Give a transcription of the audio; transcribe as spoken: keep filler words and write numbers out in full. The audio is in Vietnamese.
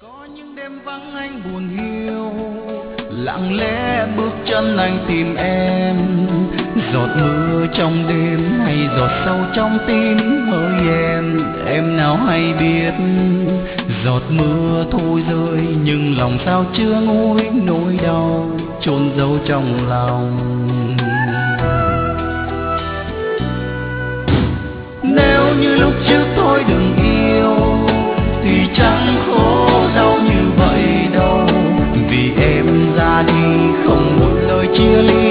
Có những đêm vắng anh buồn hiu, lặng lẽ bước chân anh tìm em. Giọt mưa trong đêm hay giọt sâu trong tim hỡi em, em nào hay biết. Giọt mưa thôi rơi nhưng lòng sao chưa nguôi nỗi đau chôn giấu trong lòng. Nếu như lúc trước thôi đừng yêu thì chẳng khổ đau như vậy đâu, vì em ra đi không một lời chia ly.